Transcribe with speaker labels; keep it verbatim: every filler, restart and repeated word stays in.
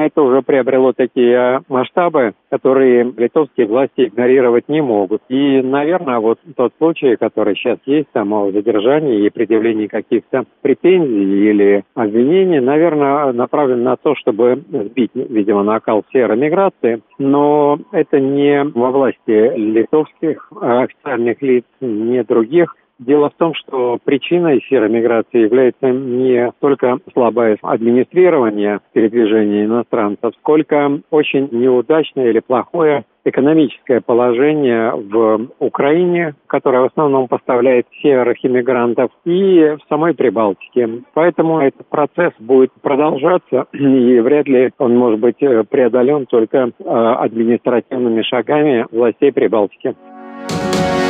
Speaker 1: это уже приобрело такие масштабы, которые литовские власти игнорировать не могут. И, наверное, вот тот случай, который сейчас есть, там, о задержании и предъявлении каких-то претензий или обвинений, наверное, направлен на то, чтобы сбить, видимо, накал серой-миграции. Но это не во власти литовских официальных лиц, не других. Дело в том, что причиной серой миграции является не только слабое администрирование передвижения иностранцев, сколько очень неудачное или плохое экономическое положение в Украине, которое в основном поставляет серых иммигрантов, и в самой Прибалтике. Поэтому этот процесс будет продолжаться, и вряд ли он может быть преодолен только административными шагами властей Прибалтики.